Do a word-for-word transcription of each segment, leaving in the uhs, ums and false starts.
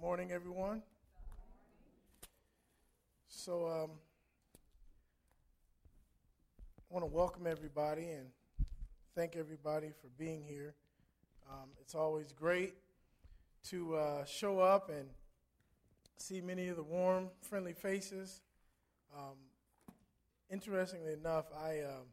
Morning, everyone. So, um, I want to welcome everybody and thank everybody for being here. Um, it's always great to uh, show up and see many of the warm, friendly faces. Um, interestingly enough, I um,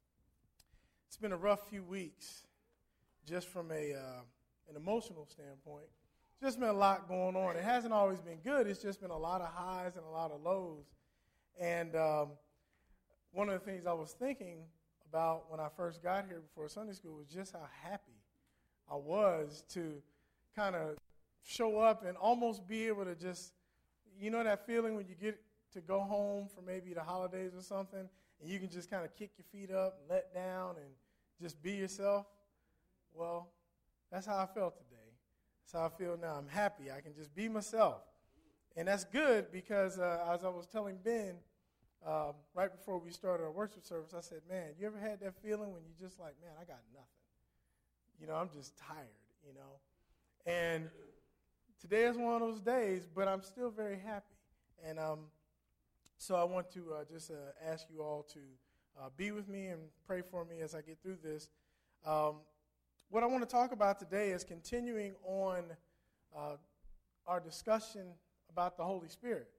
it's been a rough few weeks, just from a uh, an emotional standpoint. Just been a lot going on. It hasn't always been good. It's just been a lot of highs and a lot of lows. And um, one of the things I was thinking about when I first got here before Sunday school was just how happy I was to kind of show up and almost be able to just, you know that feeling when you get to go home for maybe the holidays or something, and you can just kind of kick your feet up, and let down, and just be yourself? Well, that's how I felt today. That's how I feel now. I'm happy. I can just be myself. And that's good because uh, as I was telling Ben um, right before we started our worship service, I said, man, you ever had that feeling when you just like, man, I got nothing. You know, I'm just tired, you know. And today is one of those days, but I'm still very happy. And um, so I want to uh, just uh, ask you all to uh, be with me and pray for me as I get through this. Um, What I want to talk about today is continuing on uh, our discussion about the Holy Spirit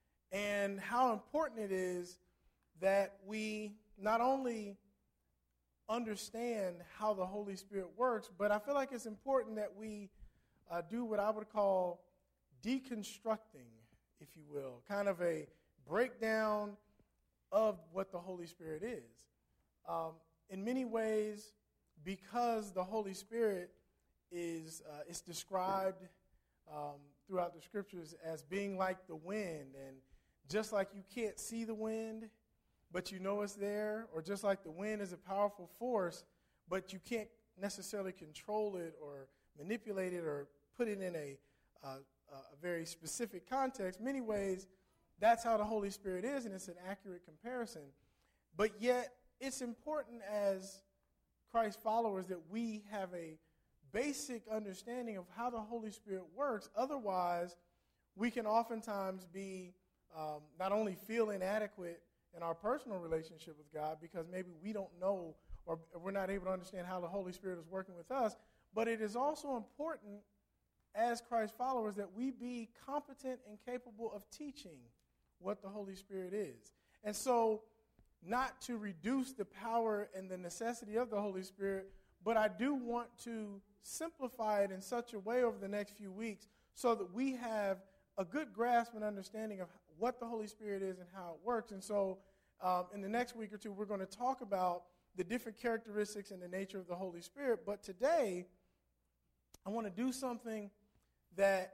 and how important it is that we not only understand how the Holy Spirit works, but I feel like it's important that we uh, do what I would call deconstructing, if you will, kind of a breakdown of what the Holy Spirit is. Um, in many ways, because the Holy Spirit is uh, is described um, throughout the Scriptures as being like the wind, and just like you can't see the wind, but you know it's there, or just like the wind is a powerful force, but you can't necessarily control it or manipulate it or put it in a, uh, a very specific context, many ways that's how the Holy Spirit is, and it's an accurate comparison. But yet it's important as Christ followers that we have a basic understanding of how the Holy Spirit works. Otherwise, we can oftentimes be um, not only feel inadequate in our personal relationship with God because maybe we don't know or we're not able to understand how the Holy Spirit is working with us, but it is also important as Christ followers that we be competent and capable of teaching what the Holy Spirit is. And so, not to reduce the power and the necessity of the Holy Spirit, but I do want to simplify it in such a way over the next few weeks so that we have a good grasp and understanding of what the Holy Spirit is and how it works. And so um, in the next week or two, we're going to talk about the different characteristics and the nature of the Holy Spirit. But today, I want to do something that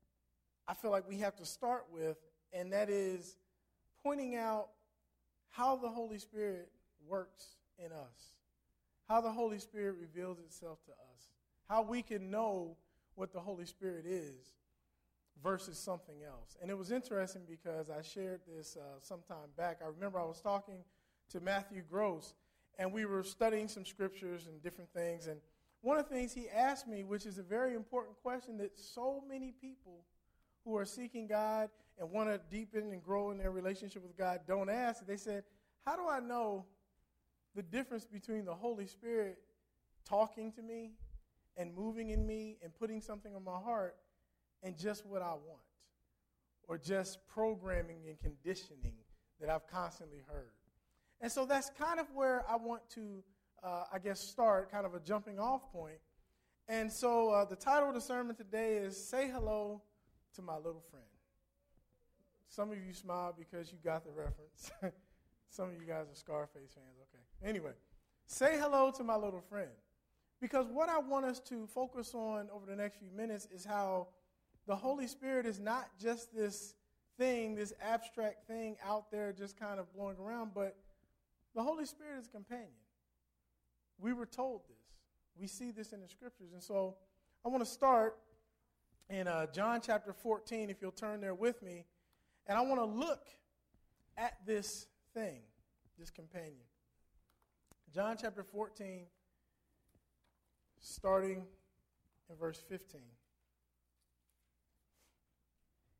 I feel like we have to start with, and that is pointing out how the Holy Spirit works in us, how the Holy Spirit reveals itself to us, how we can know what the Holy Spirit is versus something else. And it was interesting because I shared this uh, some time back. I remember I was talking to Matthew Gross, and we were studying some scriptures and different things. And one of the things he asked me, which is a very important question that so many people who are seeking God and want to deepen and grow in their relationship with God don't ask. They said, how do I know the difference between the Holy Spirit talking to me and moving in me and putting something on my heart and just what I want, or just programming and conditioning that I've constantly heard? And so that's kind of where I want to, uh, I guess, start, kind of a jumping off point. And so uh, the title of the sermon today is Say Hello to My Little Friend. Some of you smiled because you got the reference. Some of you guys are Scarface fans. Okay. Anyway, say hello to my little friend. Because what I want us to focus on over the next few minutes is how the Holy Spirit is not just this thing, this abstract thing out there just kind of blowing around, but the Holy Spirit is a companion. We were told this. We see this in the Scriptures. And so I want to start in uh, John chapter fourteen, if you'll turn there with me. And I want to look at this thing, this companion. John chapter fourteen, starting in verse fifteen.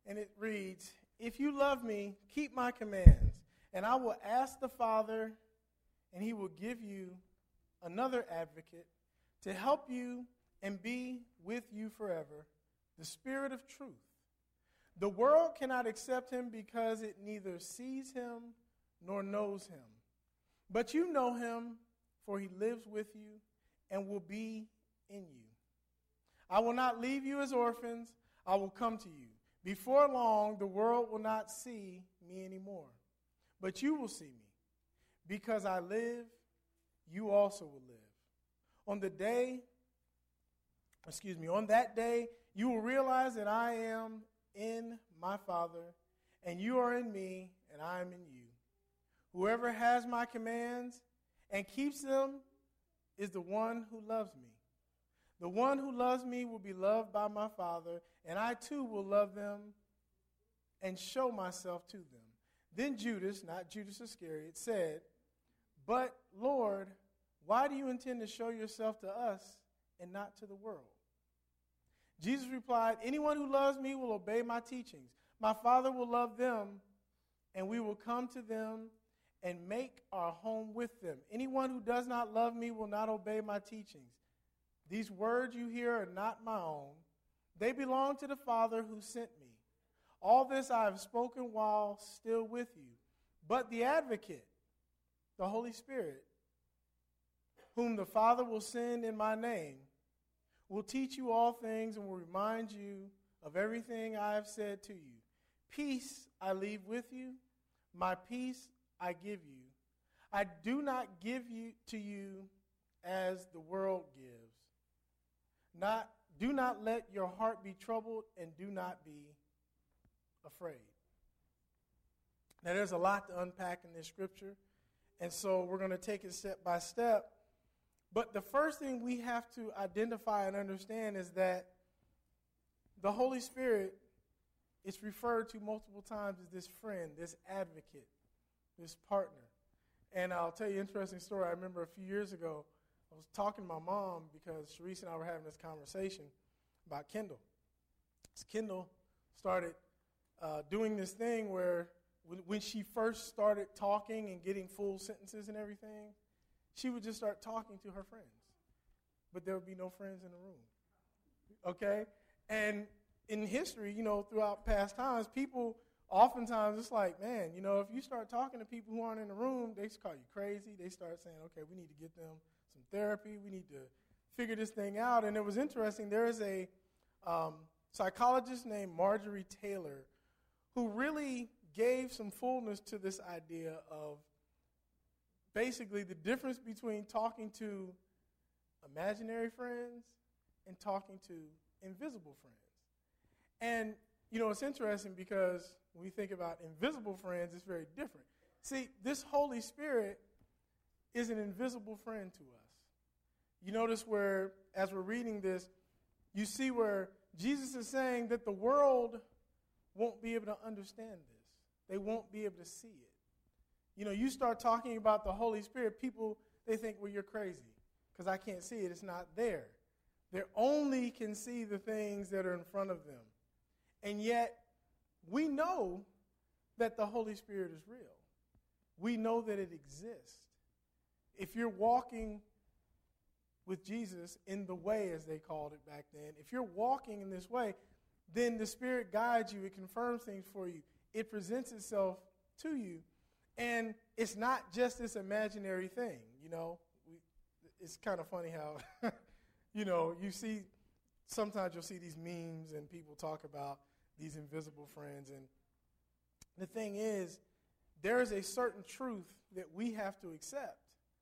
and it reads, "If you love me, keep my commands, and I will ask the Father, and he will give you another advocate to help you and be with you forever, the Spirit of truth. The world cannot accept him because it neither sees him nor knows him. But you know him, for he lives with you and will be in you. I will not leave you as orphans. I will come to you. Before long, the world will not see me anymore. But you will see me. Because I live, you also will live. On the day, excuse me, on that day, you will realize that I am in my Father, and you are in me, and I am in you. Whoever has my commands and keeps them is the one who loves me. The one who loves me will be loved by my Father, and I too will love them and show myself to them." Then Judas, not Judas Iscariot, said, "But Lord, why do you intend to show yourself to us and not to the world?" Jesus replied, "Anyone who loves me will obey my teachings. My Father will love them, and we will come to them and make our home with them. Anyone who does not love me will not obey my teachings. These words you hear are not my own. They belong to the Father who sent me. All this I have spoken while still with you. But the Advocate, the Holy Spirit, whom the Father will send in my name, will teach you all things and will remind you of everything I have said to you. Peace I leave with you. My peace I give you. I do not give you to you as the world gives. Not, do not let your heart be troubled, and do not be afraid." Now, there's a lot to unpack in this scripture, and so we're going to take it step by step. But the first thing we have to identify and understand is that the Holy Spirit is referred to multiple times as this friend, this advocate, this partner. And I'll tell you an interesting story. I remember a few years ago, I was talking to my mom because Sharice and I were having this conversation about Kendall. So Kendall started uh, doing this thing where when, when she first started talking and getting full sentences and everything, she would just start talking to her friends. But there would be no friends in the room. Okay? And in history, you know, throughout past times, people oftentimes, it's like, man, you know, if you start talking to people who aren't in the room, they call you crazy. They start saying, okay, we need to get them some therapy. We need to figure this thing out. And it was interesting. There is a um, psychologist named Marjorie Taylor who really gave some fullness to this idea of basically the difference between talking to imaginary friends and talking to invisible friends. And, you know, it's interesting because when we think about invisible friends, it's very different. See, this Holy Spirit is an invisible friend to us. You notice where, as we're reading this, you see where Jesus is saying that the world won't be able to understand this. They won't be able to see it. You know, you start talking about the Holy Spirit, people, they think, well, you're crazy because I can't see it. It's not there. They only can see the things that are in front of them. And yet, we know that the Holy Spirit is real. We know that it exists. If you're walking with Jesus in the way, as they called it back then, if you're walking in this way, then the Spirit guides you. It confirms things for you. It presents itself to you. And it's not just this imaginary thing, you know. We, it's kind of funny how, you know, you see, sometimes you'll see these memes and people talk about these invisible friends. And the thing is, there is a certain truth that we have to accept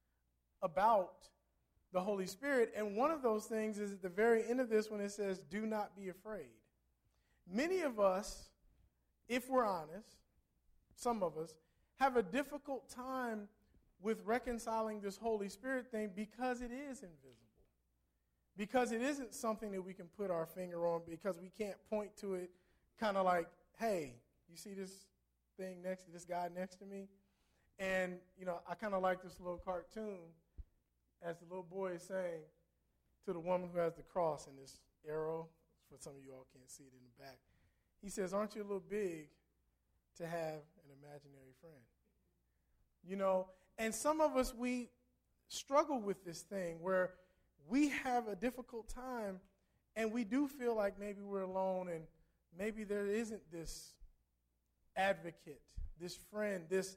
about the Holy Spirit. And one of those things is at the very end of this when it says, do not be afraid. Many of us, if we're honest, some of us, have a difficult time with reconciling this Holy Spirit thing because it is invisible. Because it isn't something that we can put our finger on, because we can't point to it kind of like, hey, you see this thing next to this guy next to me? And, you know, I kind of like this little cartoon as the little boy is saying to the woman who has the cross and this arrow, for some of you all can't see it in the back. he says, aren't you a little big to have an imaginary friend? You know, and some of us, we struggle with this thing where we have a difficult time and we do feel like maybe we're alone and maybe there isn't this advocate, this friend, this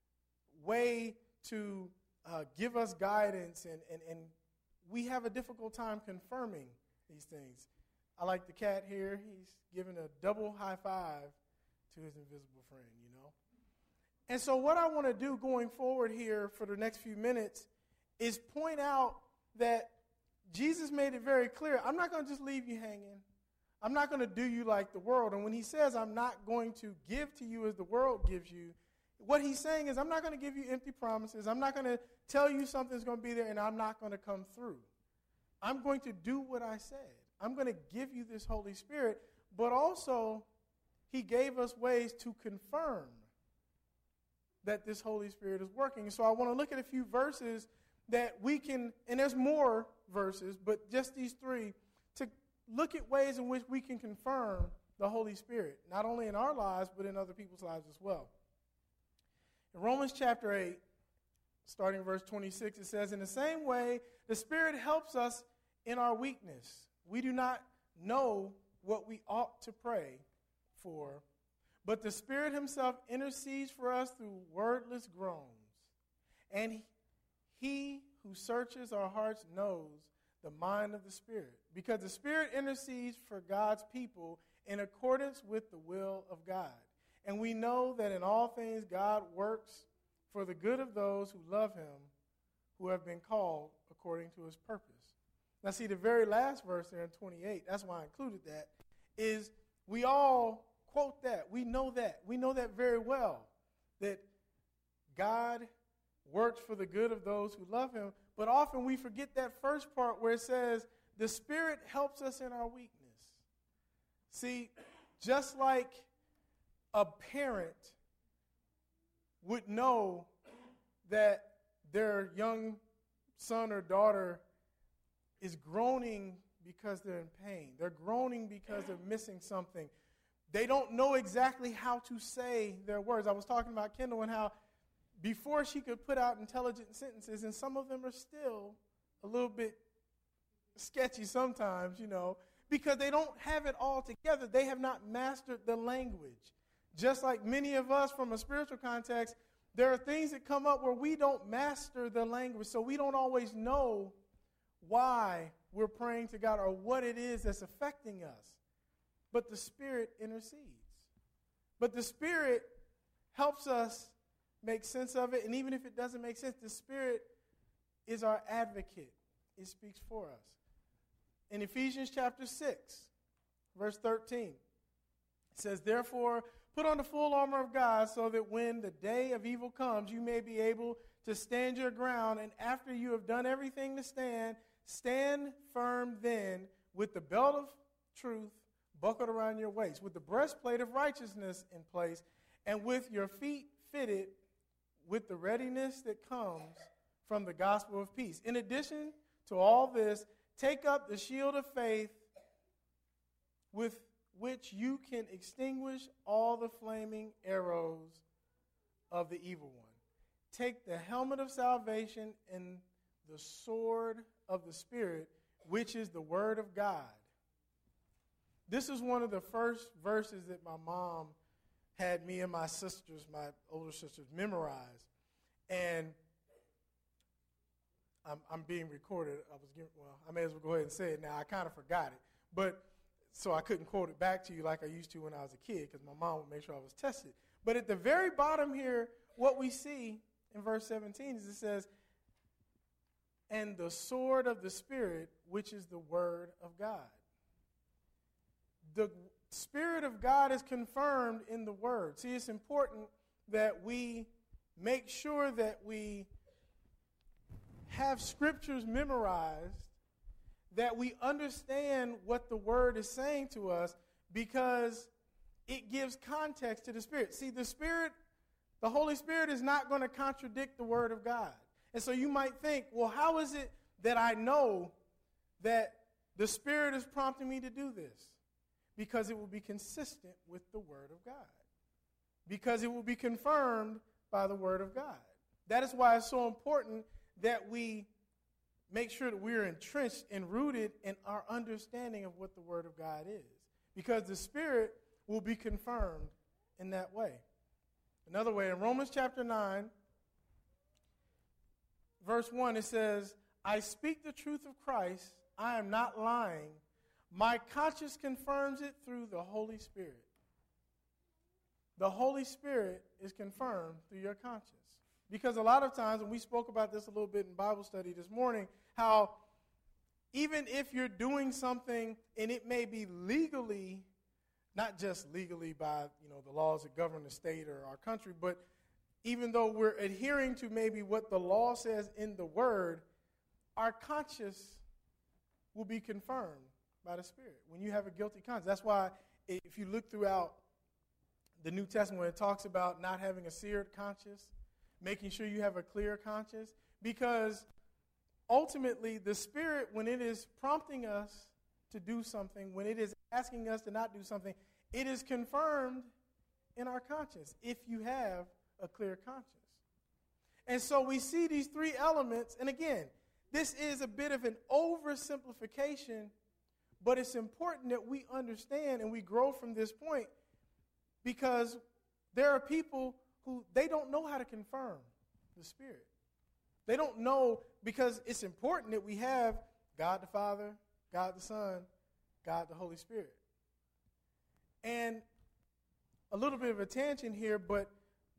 way to uh, give us guidance, and, and, and we have a difficult time confirming these things. I like the cat here. He's giving a double high five to his invisible friend, you know. And so what I want to do going forward here for the next few minutes is point out that Jesus made it very clear. I'm not going to just leave you hanging. I'm not going to do you like the world. And when he says I'm not going to give to you as the world gives you, what he's saying is I'm not going to give you empty promises. I'm not going to tell you something's going to be there and I'm not going to come through. I'm going to do what I said. I'm going to give you this Holy Spirit, but also he gave us ways to confirm that this Holy Spirit is working. So I want to look at a few verses that we can, and there's more verses, but just these three, to look at ways in which we can confirm the Holy Spirit, not only in our lives, but in other people's lives as well. In Romans chapter eight, starting verse twenty-six, it says, in the same way, the Spirit helps us in our weakness. We do not know what we ought to pray for, but the Spirit himself intercedes for us through wordless groans. And he, he who searches our hearts knows the mind of the Spirit, because the Spirit intercedes for God's people in accordance with the will of God. And we know that in all things God works for the good of those who love him, who have been called according to his purpose. Now see, the very last verse there in twenty-eight, that's why I included that, is we all quote that. We know that. We know that very well, that God works for the good of those who love him. But often we forget that first part where it says, the Spirit helps us in our weakness. See, just like a parent would know that their young son or daughter is groaning because they're in pain. They're groaning because they're missing something. They don't know exactly how to say their words. I was talking about Kendall and how before she could put out intelligent sentences, and some of them are still a little bit sketchy sometimes, you know, because they don't have it all together. They have not mastered the language. Just like many of us from a spiritual context, there are things that come up where we don't master the language, so we don't always know why we're praying to God or what it is that's affecting us. But the Spirit intercedes. But the Spirit helps us make sense of it, and even if it doesn't make sense, the Spirit is our advocate. It speaks for us. In Ephesians chapter six, verse thirteen, it says, therefore, put on the full armor of God so that when the day of evil comes, you may be able to stand your ground, and after you have done everything to stand, stand firm then with the belt of truth buckled around your waist, with the breastplate of righteousness in place, and with your feet fitted with the readiness that comes from the gospel of peace. In addition to all this, take up the shield of faith with which you can extinguish all the flaming arrows of the evil one. Take the helmet of salvation and the sword of the Spirit, which is the word of God. This is one of the first verses that my mom had me and my sisters, my older sisters, memorize. And I'm, I'm being recorded. I was giving, well, I may as well go ahead and say it now. I kind of forgot it. But so I couldn't quote it back to you like I used to when I was a kid because my mom would make sure I was tested. But at the very bottom here, what we see in verse seventeen is it says, and the sword of the Spirit, which is the word of God. The Spirit of God is confirmed in the Word. See, it's important that we make sure that we have Scriptures memorized, that we understand what the Word is saying to us, because it gives context to the Spirit. See, the Spirit, the Holy Spirit is not going to contradict the Word of God. And so you might think, well, how is it that I know that the Spirit is prompting me to do this? Because it will be consistent with the Word of God. Because it will be confirmed by the Word of God. That is why it's so important that we make sure that we're entrenched and rooted in our understanding of what the Word of God is. Because the Spirit will be confirmed in that way. Another way, in Romans chapter nine, verse one, it says, I speak the truth of Christ, I am not lying. My conscience confirms it through the Holy Spirit. The Holy Spirit is confirmed through your conscience. Because a lot of times, and we spoke about this a little bit in Bible study this morning, how even if you're doing something and it may be legally, not just legally by, you know, the laws that govern the state or our country, but even though we're adhering to maybe what the law says in the Word, our conscience will be confirmed by the Spirit when you have a guilty conscience. That's why if you look throughout the New Testament when it talks about not having a seared conscience, making sure you have a clear conscience, because ultimately the Spirit, when it is prompting us to do something, when it is asking us to not do something, it is confirmed in our conscience if you have a clear conscience. And so we see these three elements, and again, this is a bit of an oversimplification, but it's important that we understand and we grow from this point, because there are people who they don't know how to confirm the Spirit. They don't know, because it's important that we have God the Father, God the Son, God the Holy Spirit. And a little bit of a tangent here, but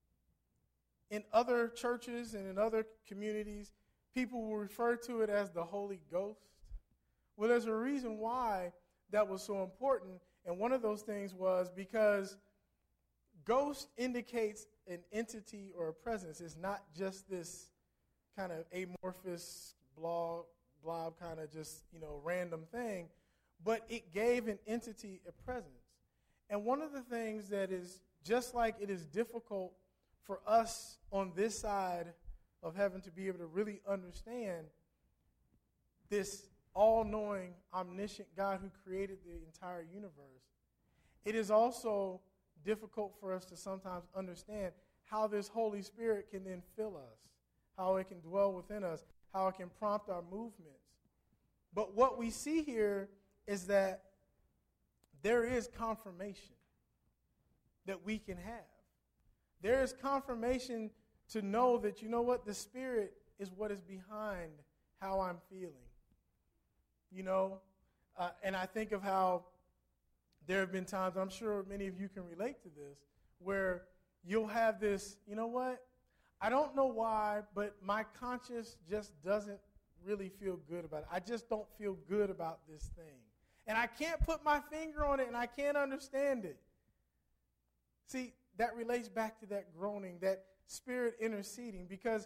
in other churches and in other communities, people will refer to it as the Holy Ghost. Well, there's a reason why that was so important, and one of those things was because ghost indicates an entity or a presence. It's not just this kind of amorphous blob, blob kind of just, you know, random thing, but it gave an entity a presence. And one of the things that is just like it is difficult for us on this side of heaven to be able to really understand this all-knowing, omniscient God who created the entire universe, it is also difficult for us to sometimes understand how this Holy Spirit can then fill us, how it can dwell within us, how it can prompt our movements. But what we see here is that there is confirmation that we can have. There is confirmation to know that, you know what, the Spirit is what is behind how I'm feeling. You know, uh, and I think of how there have been times, I'm sure many of you can relate to this, where you'll have this, you know what, I don't know why, but my conscience just doesn't really feel good about it. I just don't feel good about this thing. And I can't put my finger on it, and I can't understand it. See, that relates back to that groaning, that Spirit interceding, because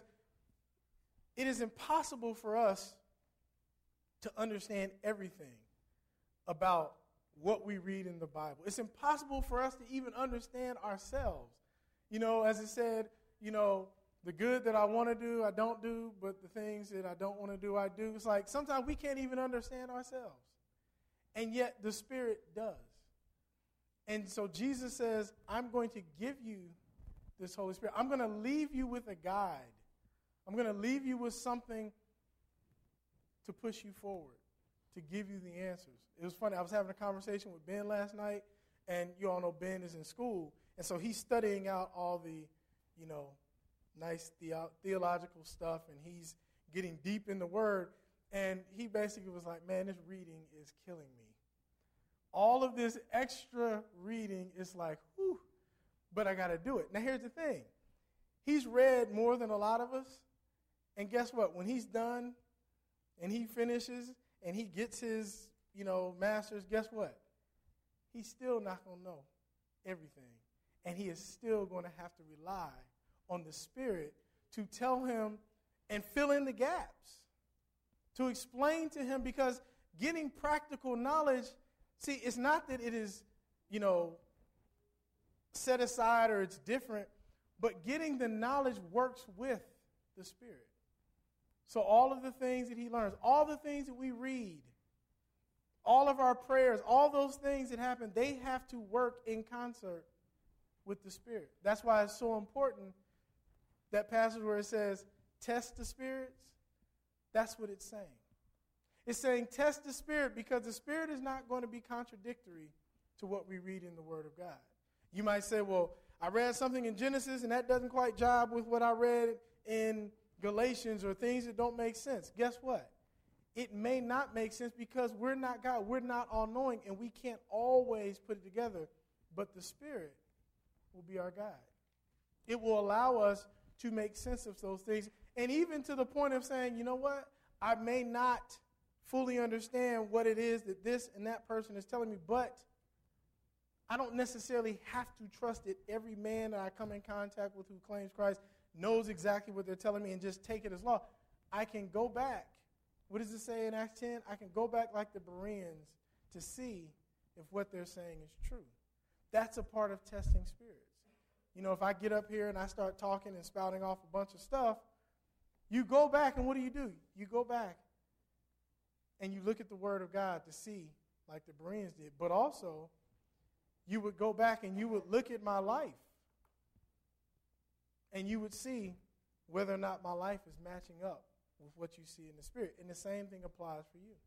it is impossible for us to understand everything about what we read in the Bible. It's impossible for us to even understand ourselves. You know, as it said, you know, the good that I want to do, I don't do, but the things that I don't want to do, I do. It's like sometimes we can't even understand ourselves. And yet the Spirit does. And so Jesus says, I'm going to give you this Holy Spirit. I'm going to leave you with a guide. I'm going to leave you with something to push you forward, to give you the answers. It was funny. I was having a conversation with Ben last night, and you all know Ben is in school. And so he's studying out all the, you know, nice theo- theological stuff, and he's getting deep in the Word. And he basically was like, man, this reading is killing me. All of this extra reading is like, whew, but I got to do it. Now, here's the thing. He's read more than a lot of us, and guess what? When he's done and he finishes and he gets his, you know, master's, guess what? He's still not going to know everything, and he is still going to have to rely on the Spirit to tell him and fill in the gaps, to explain to him, because getting practical knowledge, see, it's not that it is, you know, set aside or it's different, but getting the knowledge works with the Spirit. So all of the things that he learns, all the things that we read, all of our prayers, all those things that happen, they have to work in concert with the Spirit. That's why it's so important, that passage where it says, test the spirits. That's what it's saying. It's saying test the Spirit, because the Spirit is not going to be contradictory to what we read in the Word of God. You might say, well, I read something in Genesis and that doesn't quite jive with what I read in Galatians, or things that don't make sense. Guess what? It may not make sense because we're not God. We're not all-knowing, and we can't always put it together. But the Spirit will be our guide. It will allow us to make sense of those things, and even to the point of saying, you know what? I may not fully understand what it is that this and that person is telling me, but I don't necessarily have to trust that every man that I come in contact with who claims Christ knows exactly what they're telling me and just take it as law. I can go back. What does it say in Acts ten? I can go back like the Bereans to see if what they're saying is true. That's a part of testing spirits. You know, if I get up here and I start talking and spouting off a bunch of stuff, you go back and what do you do? You go back and you look at the Word of God to see, like the Bereans did. But also, you would go back and you would look at my life and you would see whether or not my life is matching up with what you see in the Spirit. And the same thing applies for you.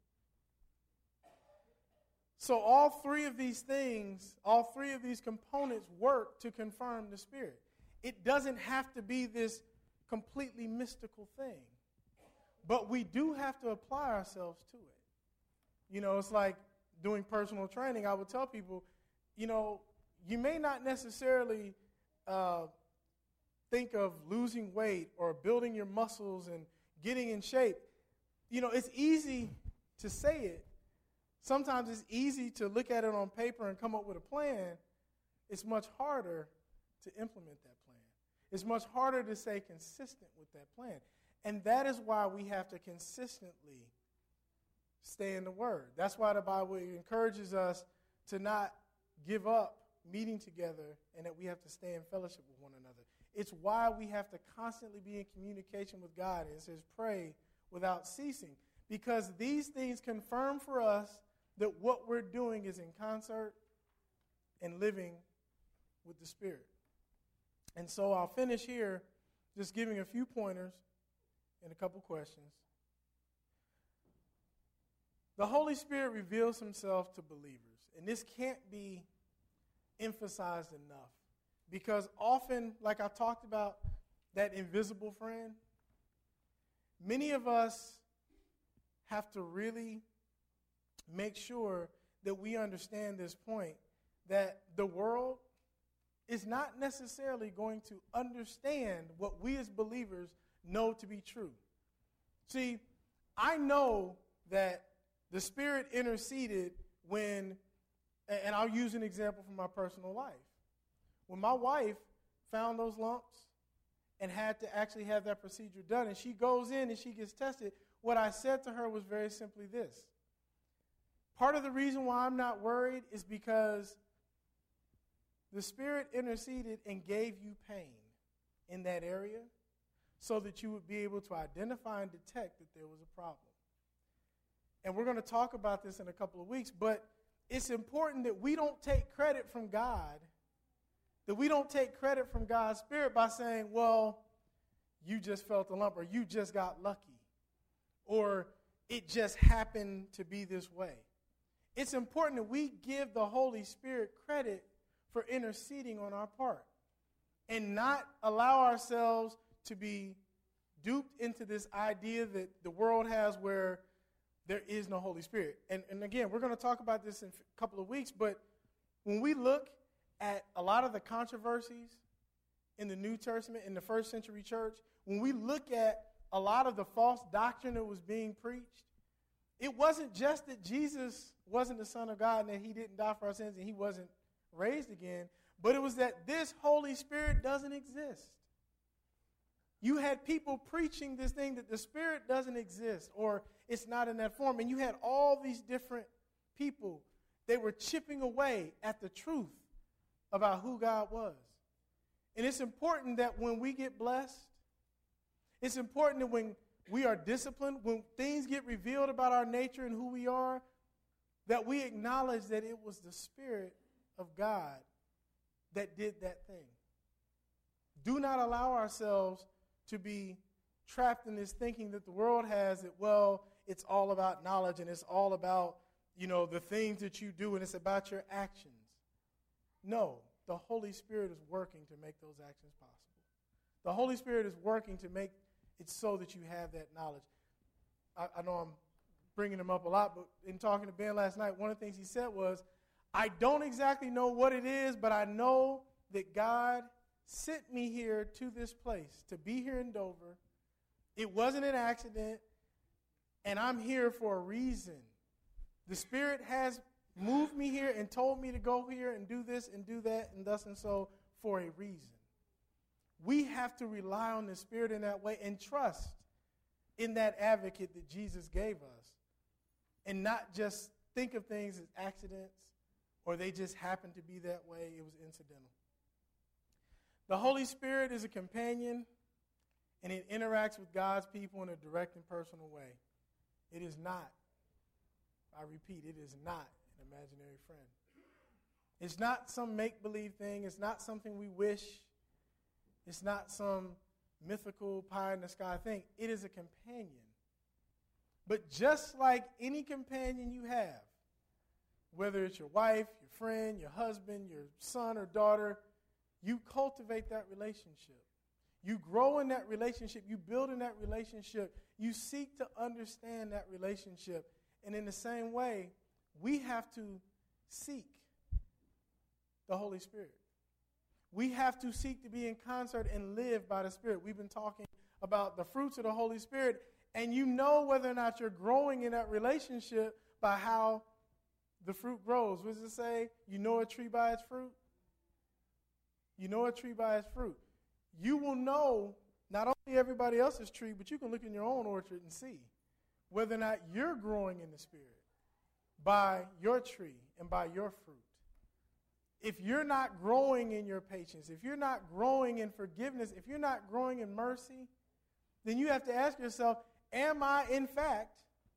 So all three of these things, all three of these components work to confirm the Spirit. It doesn't have to be this completely mystical thing. But we do have to apply ourselves to it. You know, it's like doing personal training. I would tell people, you know, you may not necessarily uh, think of losing weight or building your muscles and getting in shape. You know, it's easy to say it. Sometimes it's easy to look at it on paper and come up with a plan. It's much harder to implement that plan. It's much harder to stay consistent with that plan. And that is why we have to consistently stay in the Word. That's why the Bible encourages us to not give up meeting together and that we have to stay in fellowship with one another. It's why we have to constantly be in communication with God. And it says pray without ceasing, because these things confirm for us that what we're doing is in concert and living with the Spirit. And so I'll finish here just giving a few pointers and a couple questions. The Holy Spirit reveals himself to believers, and this can't be emphasized enough, because often, like I talked about, that invisible friend, many of us have to really make sure that we understand this point, that the world is not necessarily going to understand what we as believers know to be true. See, I know that the Spirit interceded when, and I'll use an example from my personal life. When my wife found those lumps and had to actually have that procedure done, and she goes in and she gets tested, what I said to her was very simply this. Part of the reason why I'm not worried is because the Spirit interceded and gave you pain in that area so that you would be able to identify and detect that there was a problem. And we're going to talk about this in a couple of weeks, but it's important that we don't take credit from God, that we don't take credit from God's Spirit by saying, well, you just felt a lump, or you just got lucky, or it just happened to be this way. It's important that we give the Holy Spirit credit for interceding on our part and not allow ourselves to be duped into this idea that the world has where there is no Holy Spirit. And, and again, we're going to talk about this in a couple of weeks, but when we look at a lot of the controversies in the New Testament, in the first century church, when we look at a lot of the false doctrine that was being preached, it wasn't just that Jesus wasn't the Son of God and that he didn't die for our sins and he wasn't raised again, but it was that this Holy Spirit doesn't exist. You had people preaching this thing that the Spirit doesn't exist or it's not in that form, and you had all these different people. They were chipping away at the truth about who God was. And it's important that when we get blessed, it's important that when we are disciplined, when things get revealed about our nature and who we are, that we acknowledge that it was the Spirit of God that did that thing. Do not allow ourselves to be trapped in this thinking that the world has that, well, it's all about knowledge and it's all about, you know, the things that you do and it's about your actions. No, the Holy Spirit is working to make those actions possible. The Holy Spirit is working to make it so that you have that knowledge. I, I know I'm bringing him up a lot, but in talking to Ben last night, one of the things he said was, I don't exactly know what it is, but I know that God sent me here to this place, to be here in Dover. It wasn't an accident, and I'm here for a reason. The Spirit has moved me here and told me to go here and do this and do that and thus and so for a reason. We have to rely on the Spirit in that way and trust in that advocate that Jesus gave us and not just think of things as accidents or they just happen to be that way. It was incidental. The Holy Spirit is a companion, and it interacts with God's people in a direct and personal way. It is not, I repeat, it is not an imaginary friend. It's not some make-believe thing. It's not something we wish. It's not some mythical pie-in-the-sky thing. It is a companion. But just like any companion you have, whether it's your wife, your friend, your husband, your son or daughter, you cultivate that relationship. You grow in that relationship. You build in that relationship. You seek to understand that relationship. And in the same way, we have to seek the Holy Spirit. We have to seek to be in concert and live by the Spirit. We've been talking about the fruits of the Holy Spirit, and you know whether or not you're growing in that relationship by how the fruit grows. What does it say? You know a tree by its fruit? You know a tree by its fruit. You will know not only everybody else's tree, but you can look in your own orchard and see whether or not you're growing in the Spirit by your tree and by your fruit. If you're not growing in your patience, if you're not growing in forgiveness, if you're not growing in mercy, then you have to ask yourself, am I in fact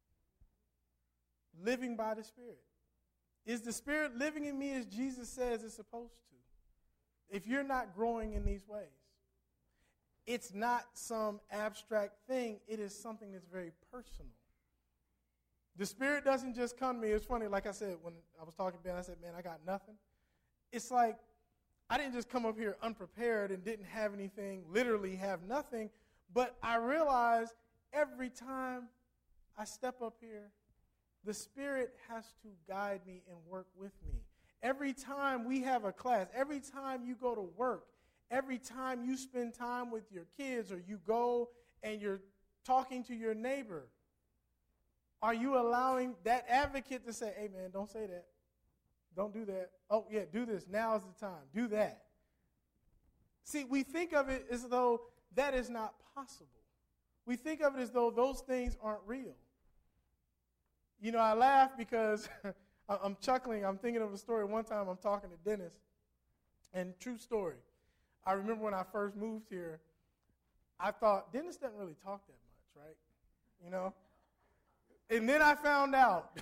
living by the Spirit? Is the Spirit living in me as Jesus says it's supposed to? If you're not growing in these ways, it's not some abstract thing. It is something that's very personal. The Spirit doesn't just come to me. It's funny, like I said, when I was talking to Ben, I said, man, I got nothing. It's like I didn't just come up here unprepared and didn't have anything, literally have nothing, but I realized every time I step up here, the Spirit has to guide me and work with me. Every time we have a class, every time you go to work, every time you spend time with your kids or you go and you're talking to your neighbor, are you allowing that advocate to say, hey, man, don't say that. Don't do that. Oh, yeah, do this. Now is the time. Do that. See, we think of it as though that is not possible. We think of it as though those things aren't real. You know, I laugh because I'm chuckling. I'm thinking of a story. One time I'm talking to Dennis, and true story. I remember when I first moved here, I thought, Dennis doesn't really talk that much, right? You know? And then I found out.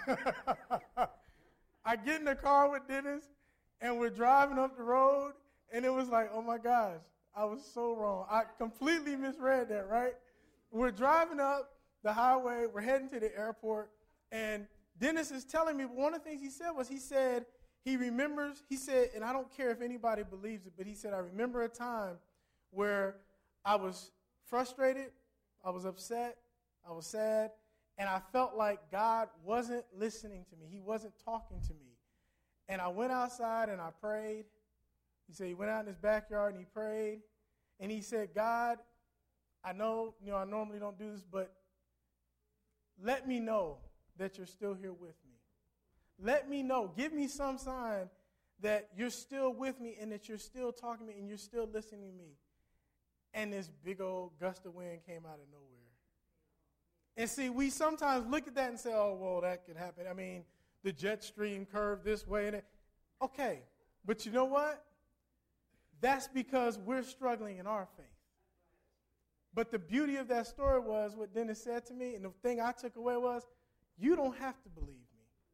I get in the car with Dennis, and we're driving up the road, and it was like, oh, my gosh, I was so wrong. I completely misread that, right? We're driving up the highway. We're heading to the airport, and Dennis is telling me, one of the things he said was he said he remembers, he said, and I don't care if anybody believes it, but he said, I remember a time where I was frustrated, I was upset, I was sad, and I felt like God wasn't listening to me. He wasn't talking to me. And I went outside and I prayed. He said he went out in his backyard and he prayed. And he said, God, I know, you know, I normally don't do this, but let me know that you're still here with me. Let me know. Give me some sign that you're still with me and that you're still talking to me and you're still listening to me. And this big old gust of wind came out of nowhere. And see, we sometimes look at that and say, oh, well, that could happen. I mean, the jet stream curved this way. and it. Okay, but you know what? That's because we're struggling in our faith. But the beauty of that story was what Dennis said to me, and the thing I took away was, you don't have to believe me.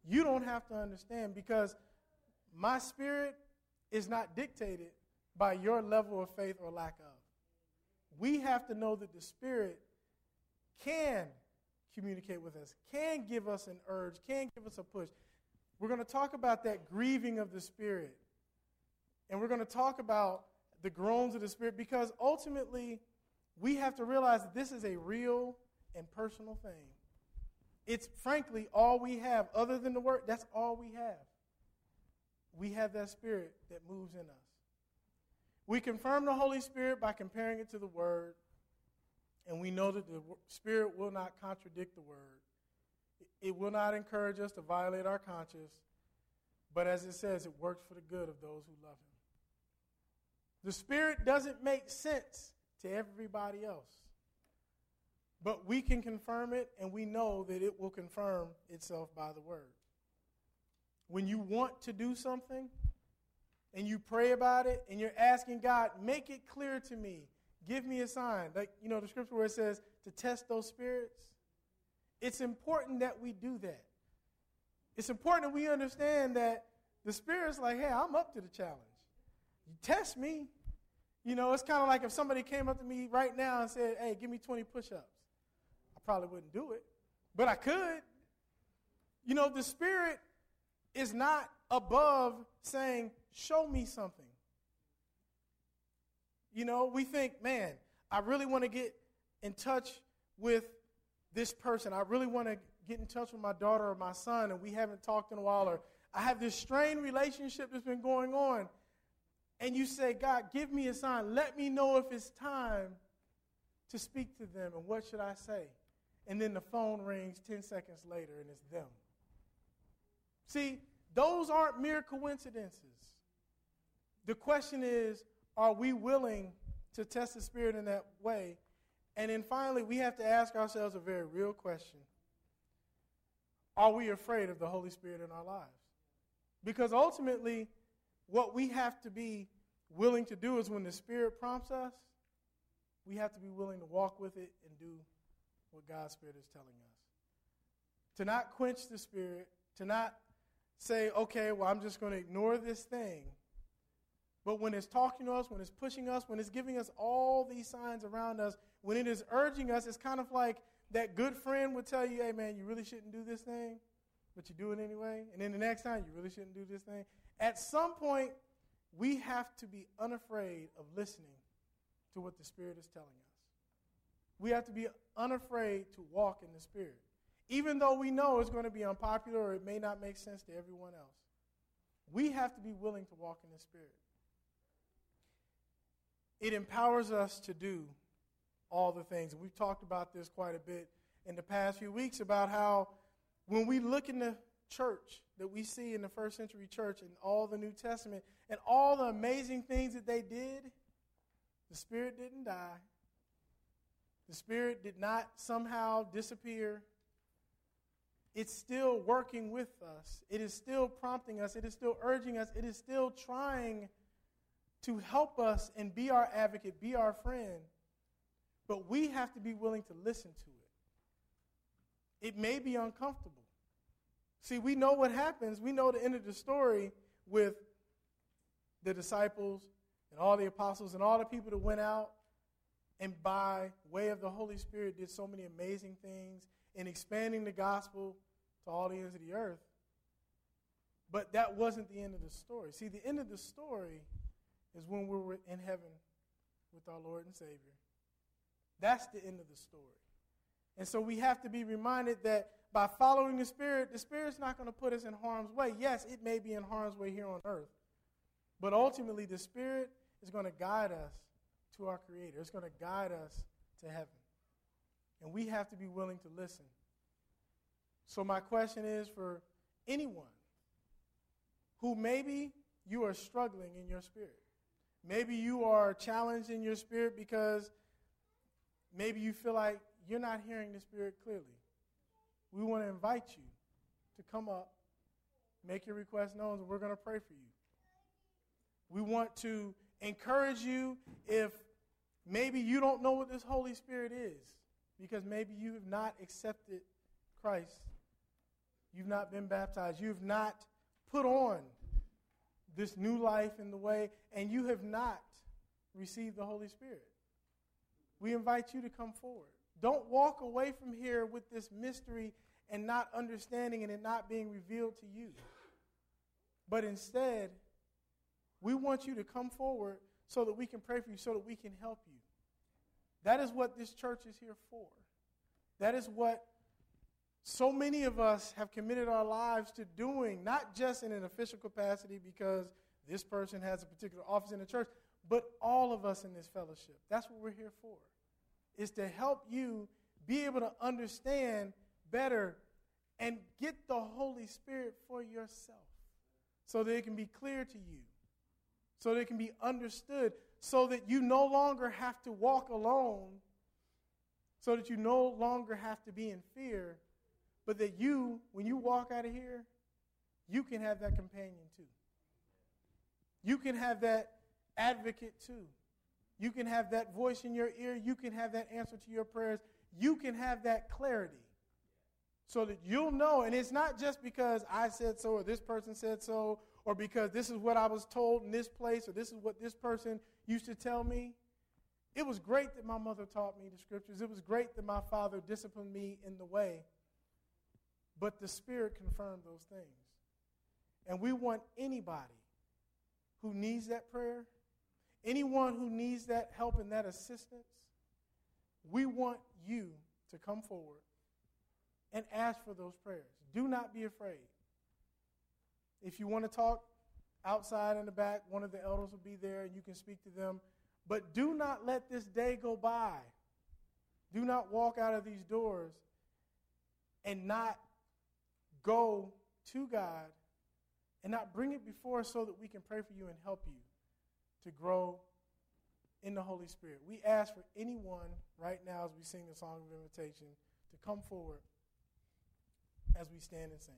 You don't have to understand, because my spirit is not dictated by your level of faith or lack of. We have to know that the Spirit can communicate with us, can give us an urge, can give us a push. We're going to talk about that grieving of the Spirit. And we're going to talk about the groans of the Spirit, because ultimately we have to realize that this is a real and personal thing. It's frankly all we have. Other than the Word, that's all we have. We have that Spirit that moves in us. We confirm the Holy Spirit by comparing it to the Word, and we know that the Spirit will not contradict the Word. It will not encourage us to violate our conscience, but as it says, it works for the good of those who love Him. The Spirit doesn't make sense to everybody else, but we can confirm it, and we know that it will confirm itself by the Word. When you want to do something, and you pray about it, and you're asking God, make it clear to me. Give me a sign. Like, you know, the scripture where it says to test those spirits. It's important that we do that. It's important that we understand that the Spirit's like, hey, I'm up to the challenge. You test me. You know, it's kind of like if somebody came up to me right now and said, hey, give me twenty push-ups. I probably wouldn't do it, but I could. You know, the Spirit is not above saying, show me something. You know, we think, man, I really want to get in touch with this person. I really want to get in touch with my daughter or my son, and we haven't talked in a while, or I have this strained relationship that's been going on. And you say, God, give me a sign. Let me know if it's time to speak to them, and what should I say? And then the phone rings ten seconds later, and it's them. See, those aren't mere coincidences. The question is, are we willing to test the Spirit in that way? And then finally, we have to ask ourselves a very real question. Are we afraid of the Holy Spirit in our lives? Because ultimately, what we have to be willing to do is when the Spirit prompts us, we have to be willing to walk with it and do what God's Spirit is telling us. To not quench the Spirit, to not say, okay, well, I'm just going to ignore this thing. But when it's talking to us, when it's pushing us, when it's giving us all these signs around us, when it is urging us, it's kind of like that good friend would tell you, hey, man, you really shouldn't do this thing, but you do it anyway. And then the next time, you really shouldn't do this thing. At some point, we have to be unafraid of listening to what the Spirit is telling us. We have to be unafraid to walk in the Spirit, even though we know it's going to be unpopular or it may not make sense to everyone else. We have to be willing to walk in the Spirit. It empowers us to do all the things. And we've talked about this quite a bit in the past few weeks about how when we look in the church that we see in the first century church and all the New Testament and all the amazing things that they did, the Spirit didn't die. The Spirit did not somehow disappear. It's still working with us. It is still prompting us. It is still urging us. It is still trying to help us and be our advocate, be our friend. But we have to be willing to listen to it. It may be uncomfortable. See, we know what happens. We know the end of the story with the disciples and all the apostles and all the people that went out and by way of the Holy Spirit did so many amazing things in expanding the gospel to all the ends of the earth. But that wasn't the end of the story. See, the end of the story is when we're in heaven with our Lord and Savior. That's the end of the story. And so we have to be reminded that by following the Spirit, the Spirit's not going to put us in harm's way. Yes, it may be in harm's way here on earth, but ultimately the Spirit is going to guide us to our Creator. It's going to guide us to heaven. And we have to be willing to listen. So my question is for anyone who maybe you are struggling in your spirit. Maybe you are challenged in your spirit because maybe you feel like you're not hearing the Spirit clearly. We want to invite you to come up, make your request known, and we're going to pray for you. We want to encourage you if maybe you don't know what this Holy Spirit is, because maybe you have not accepted Christ you've not been baptized, you've not put on this new life in the way, and you have not received the Holy Spirit, we invite you to come forward. Don't walk away from here with this mystery and not understanding and it not being revealed to you. But instead, we want you to come forward so that we can pray for you, so that we can help you. That is what this church is here for. That is what so many of us have committed our lives to doing, not just in an official capacity because this person has a particular office in the church, but all of us in this fellowship. That's what we're here for, is to help you be able to understand better and get the Holy Spirit for yourself so that it can be clear to you, so that it can be understood, so that you no longer have to walk alone, so that you no longer have to be in fear, but that you, when you walk out of here, you can have that companion too. You can have that advocate too. You can have that voice in your ear. You can have that answer to your prayers. You can have that clarity so that you'll know. And it's not just because I said so or this person said so or because this is what I was told in this place or this is what this person used to tell me. It was great that my mother taught me the scriptures. It was great that my father disciplined me in the way. But the Spirit confirmed those things. And we want anybody who needs that prayer, anyone who needs that help and that assistance, we want you to come forward and ask for those prayers. Do not be afraid. If you want to talk outside in the back, one of the elders will be there and you can speak to them. But do not let this day go by. Do not walk out of these doors and not go to God and not bring it before us so that we can pray for you and help you to grow in the Holy Spirit. We ask for anyone right now as we sing the song of invitation to come forward as we stand and sing.